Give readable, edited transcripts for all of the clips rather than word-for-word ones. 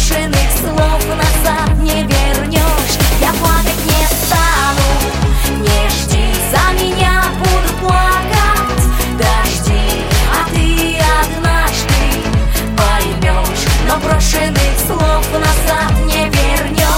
брошенных слов назад не вернешь. Я плакать не стану, не жди, за меня буду плакать. Дожди, а ты однажды поймешь, но брошенных слов назад не вернешь.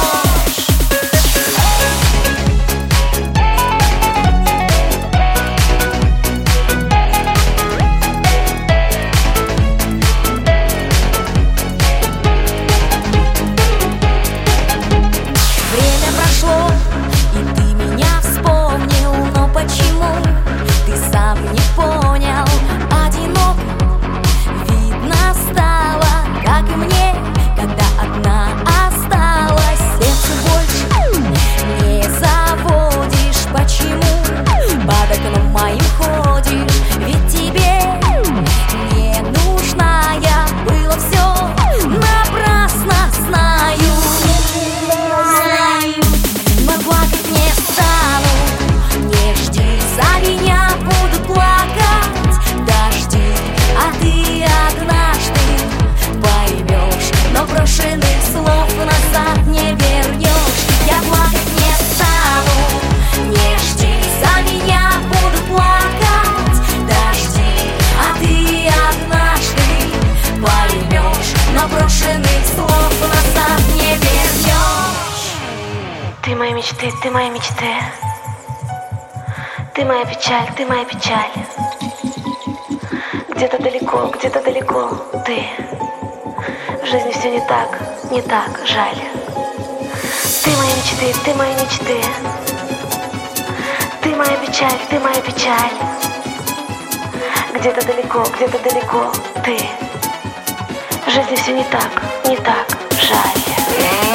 И ты меня вспомнил, но почему ты сам не понял? Одинок, видно, стало, как и мне, когда одна осталась. Сердце больше не заводишь. Почему под окном моим ходишь? Ведь тебе не нужна я. Было все напрасно, знаю. Плакать не стану, не жди, за меня буду плакать. Дожди, а ты однажды поймешь, но брошенных слов назад не вернешь. Я плакать не стану, не жди, за меня буду плакать. Дожди, а ты однажды поймешь, но брошенных слов назад не вернешь. Ты мои мечты, ты мои мечты. Ты моя печаль, ты моя печаль. Где-то далеко ты. В жизни все не так, жаль. Ты мои мечты, ты мои мечты. Ты моя печаль, ты моя печаль. Где-то далеко ты. В жизни все не так, жаль.